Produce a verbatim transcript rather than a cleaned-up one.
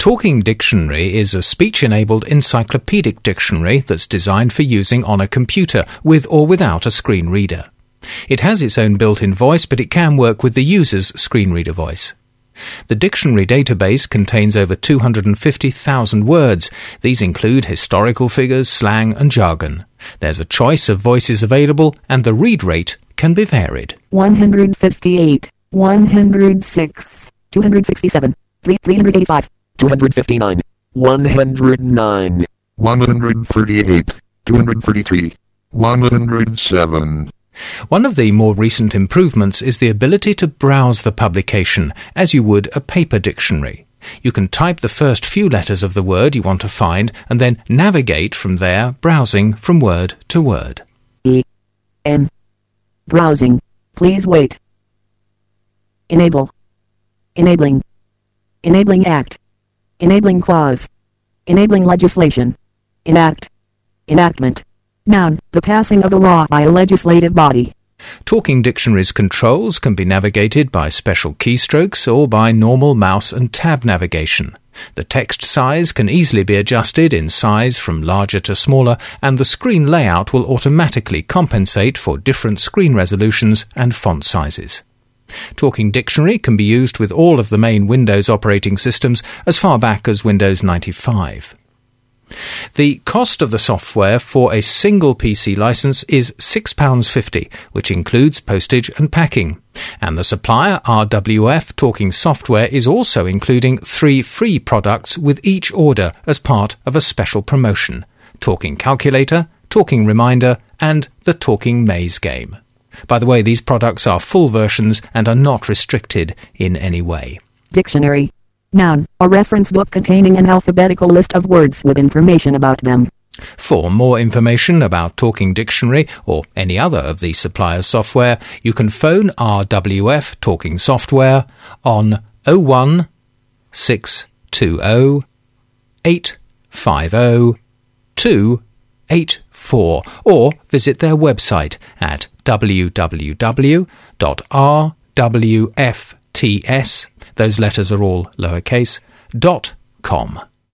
Talking Dictionary is a speech-enabled encyclopedic dictionary that's designed for using on a computer with or without a screen reader. It has its own built-in voice, but it can work with the user's screen reader voice. The dictionary database contains over two hundred fifty thousand words. These include historical figures, slang and jargon. There's a choice of voices available, and the read rate can be varied. one hundred fifty-eight, one hundred six, two hundred sixty-seven, three hundred eighty-five, two hundred fifty-nine, one hundred nine, one hundred thirty-eight, two hundred thirty-three, one hundred seven. One of the more recent improvements is the ability to browse the publication as you would a paper dictionary. You can type the first few letters of the word you want to find and then navigate from there, browsing from word to word. E. N. Browsing. Please wait. Enable. Enabling. Enabling act. Enabling clause. Enabling legislation. Enact. Enactment. Noun, the passing of a law by a legislative body. Talking Dictionary's controls can be navigated by special keystrokes or by normal mouse and tab navigation. The text size can easily be adjusted in size from larger to smaller, and the screen layout will automatically compensate for different screen resolutions and font sizes. Talking Dictionary can be used with all of the main Windows operating systems as far back as Windows ninety-five. The cost of the software for a single P C license is six pounds fifty, which includes postage and packing. And the supplier R W F Talking Software is also including three free products with each order as part of a special promotion: Talking Calculator, Talking Reminder, and the Talking Maze game. By the way, these products are full versions and are not restricted in any way. Dictionary. Noun, a reference book containing an alphabetical list of words with information about them. For more information about Talking Dictionary or any other of the supplier's software, you can phone R W F Talking Software on oh one, six two oh, eight five oh, two eight four or visit their website at w w w dot r w f t s, those letters are all lowercase, dot com.